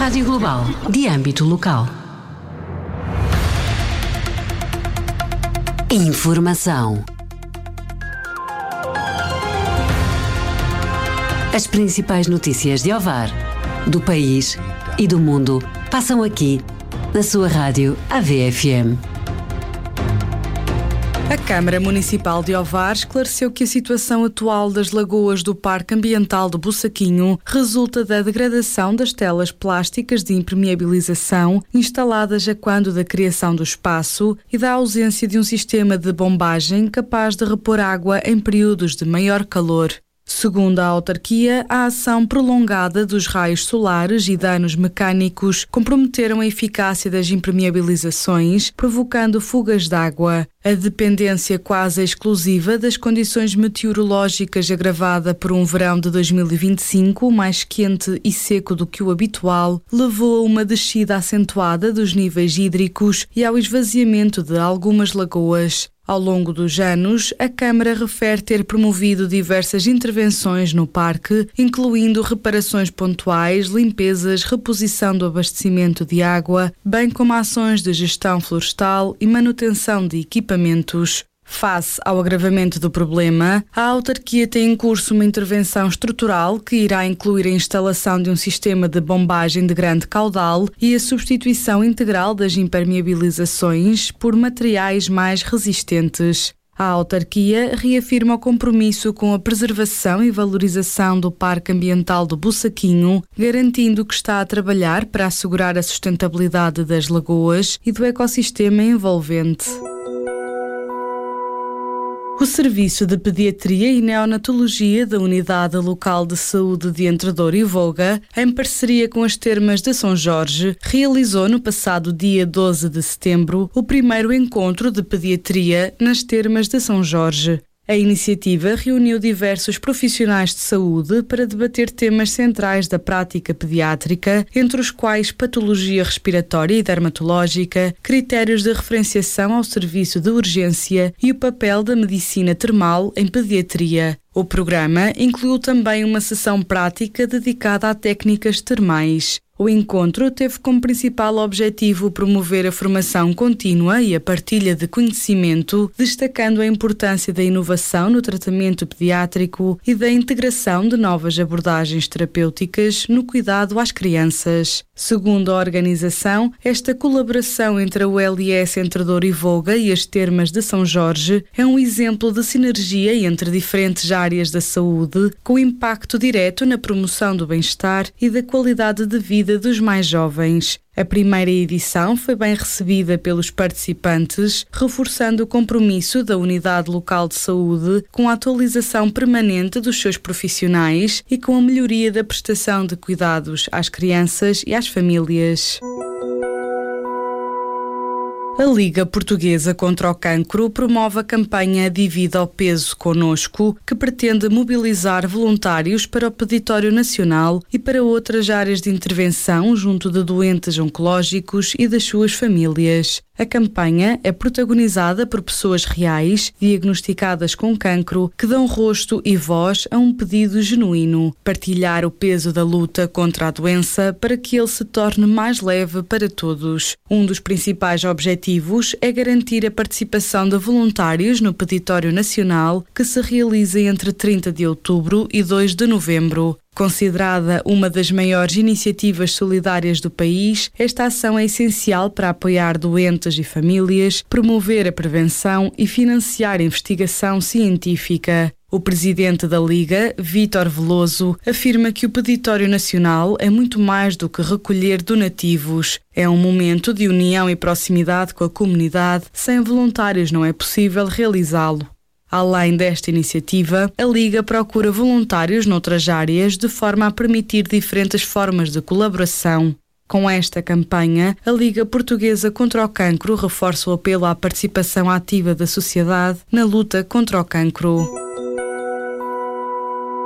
Rádio Global, de âmbito local. Informação. As principais notícias de Ovar, do país e do mundo passam aqui, na sua rádio AVFM. A Câmara Municipal de Ovar esclareceu que a situação atual das lagoas do Parque Ambiental do Bussaquinho resulta da degradação das telas plásticas de impermeabilização instaladas a quando da criação do espaço e da ausência de um sistema de bombagem capaz de repor água em períodos de maior calor. Segundo a autarquia, a ação prolongada dos raios solares e danos mecânicos comprometeram a eficácia das impermeabilizações, provocando fugas de água. A dependência quase exclusiva das condições meteorológicas agravada por um verão de 2025 mais quente e seco do que o habitual levou a uma descida acentuada dos níveis hídricos e ao esvaziamento de algumas lagoas. Ao longo dos anos, a Câmara refere ter promovido diversas intervenções no parque, incluindo reparações pontuais, limpezas, reposição do abastecimento de água, bem como ações de gestão florestal e manutenção de equipamentos. Face ao agravamento do problema, a autarquia tem em curso uma intervenção estrutural que irá incluir a instalação de um sistema de bombagem de grande caudal e a substituição integral das impermeabilizações por materiais mais resistentes. A autarquia reafirma o compromisso com a preservação e valorização do Parque Ambiental do Bussaquinho, garantindo que está a trabalhar para assegurar a sustentabilidade das lagoas e do ecossistema envolvente. O Serviço de Pediatria e Neonatologia da Unidade Local de Saúde de Entredouro e Voga, em parceria com as Termas de São Jorge, realizou no passado dia 12 de setembro o primeiro encontro de pediatria nas Termas de São Jorge. A iniciativa reuniu diversos profissionais de saúde para debater temas centrais da prática pediátrica, entre os quais patologia respiratória e dermatológica, critérios de referenciação ao serviço de urgência e o papel da medicina termal em pediatria. O programa incluiu também uma sessão prática dedicada a técnicas termais. O encontro teve como principal objetivo promover a formação contínua e a partilha de conhecimento, destacando a importância da inovação no tratamento pediátrico e da integração de novas abordagens terapêuticas no cuidado às crianças. Segundo a organização, esta colaboração entre a ULS Entredouro e Voga e as Termas de São Jorge é um exemplo de sinergia entre diferentes áreas da saúde, com impacto direto na promoção do bem-estar e da qualidade de vida dos mais jovens. A primeira edição foi bem recebida pelos participantes, reforçando o compromisso da Unidade Local de Saúde com a atualização permanente dos seus profissionais e com a melhoria da prestação de cuidados às crianças e às famílias. A Liga Portuguesa contra o Cancro promove a campanha Divida o Peso Conosco, que pretende mobilizar voluntários para o Peditório Nacional e para outras áreas de intervenção junto de doentes oncológicos e das suas famílias. A campanha é protagonizada por pessoas reais, diagnosticadas com cancro, que dão rosto e voz a um pedido genuíno: partilhar o peso da luta contra a doença para que ele se torne mais leve para todos. Um dos principais objetivos é garantir a participação de voluntários no Peditório Nacional, que se realiza entre 30 de outubro e 2 de novembro. Considerada uma das maiores iniciativas solidárias do país, esta ação é essencial para apoiar doentes e famílias, promover a prevenção e financiar a investigação científica. O presidente da Liga, Vítor Veloso, afirma que o Peditório Nacional é muito mais do que recolher donativos. É um momento de união e proximidade com a comunidade. Sem voluntários não é possível realizá-lo. Além desta iniciativa, a Liga procura voluntários noutras áreas de forma a permitir diferentes formas de colaboração. Com esta campanha, a Liga Portuguesa contra o Cancro reforça o apelo à participação ativa da sociedade na luta contra o cancro.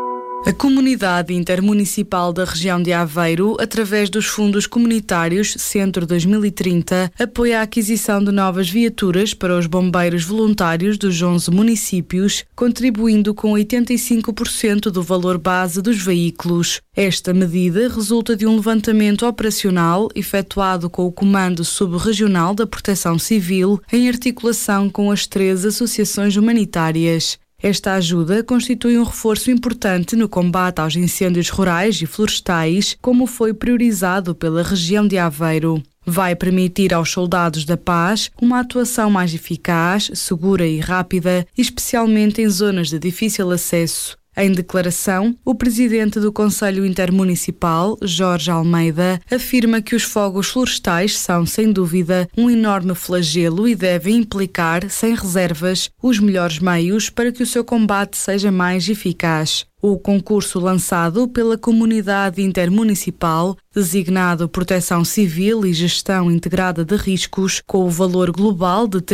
A Comunidade Intermunicipal da Região de Aveiro, através dos fundos comunitários Centro 2030, apoia a aquisição de novas viaturas para os bombeiros voluntários dos 11 municípios, contribuindo com 85% do valor base dos veículos. Esta medida resulta de um levantamento operacional efetuado com o Comando Subregional da Proteção Civil, em articulação com as 3 associações humanitárias. Esta ajuda constitui um reforço importante no combate aos incêndios rurais e florestais, como foi priorizado pela região de Aveiro. Vai permitir aos soldados da paz uma atuação mais eficaz, segura e rápida, especialmente em zonas de difícil acesso. Em declaração, o presidente do Conselho Intermunicipal, Jorge Almeida, afirma que os fogos florestais são, sem dúvida, um enorme flagelo e devem implicar, sem reservas, os melhores meios para que o seu combate seja mais eficaz. O concurso lançado pela Comunidade Intermunicipal, designado Proteção Civil e Gestão Integrada de Riscos, com o valor global de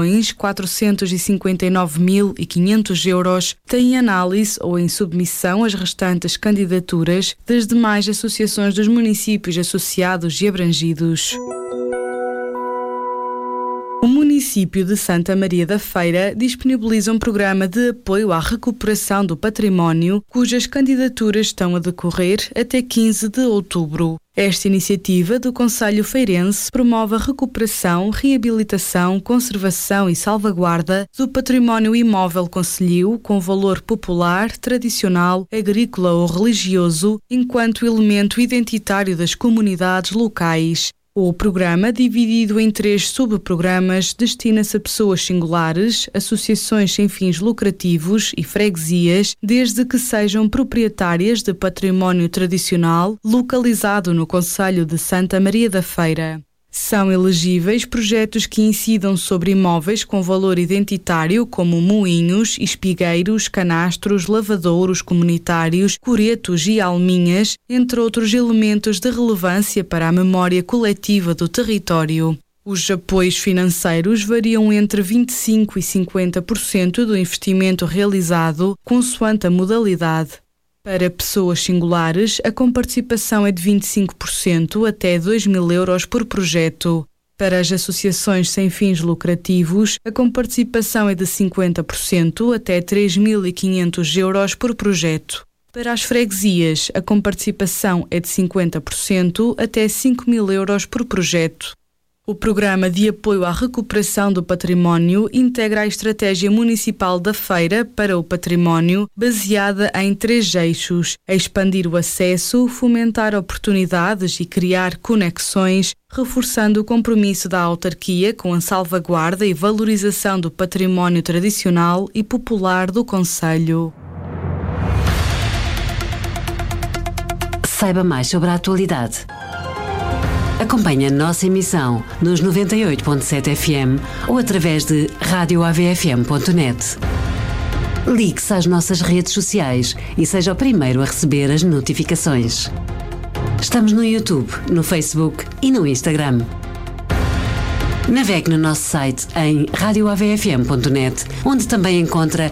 3.459.500 euros, tem em análise ou em submissão as restantes candidaturas das demais associações dos municípios associados e abrangidos. O município de Santa Maria da Feira disponibiliza um programa de apoio à recuperação do património, cujas candidaturas estão a decorrer até 15 de outubro. Esta iniciativa do Conselho Feirense promove a recuperação, reabilitação, conservação e salvaguarda do património imóvel concelhio com valor popular, tradicional, agrícola ou religioso, enquanto elemento identitário das comunidades locais. O programa, dividido em 3 subprogramas, destina-se a pessoas singulares, associações sem fins lucrativos e freguesias, desde que sejam proprietárias de património tradicional localizado no concelho de Santa Maria da Feira. São elegíveis projetos que incidam sobre imóveis com valor identitário, como moinhos, espigueiros, canastros, lavadouros comunitários, coretos e alminhas, entre outros elementos de relevância para a memória coletiva do território. Os apoios financeiros variam entre 25% e 50% do investimento realizado, consoante a modalidade. Para pessoas singulares, a comparticipação é de 25% até 2.000 euros por projeto. Para as associações sem fins lucrativos, a comparticipação é de 50% até 3.500 euros por projeto. Para as freguesias, a comparticipação é de 50% até 5.000 euros por projeto. O Programa de Apoio à Recuperação do Património integra a Estratégia Municipal da Feira para o Património, baseada em 3 eixos: expandir o acesso, fomentar oportunidades e criar conexões, reforçando o compromisso da autarquia com a salvaguarda e valorização do património tradicional e popular do concelho. Saiba mais sobre a atualidade. Acompanhe a nossa emissão nos 98.7 FM ou através de radioavfm.net. Ligue-se às nossas redes sociais e seja o primeiro a receber as notificações. Estamos no YouTube, no Facebook e no Instagram. Navegue no nosso site em radioavfm.net, onde também encontra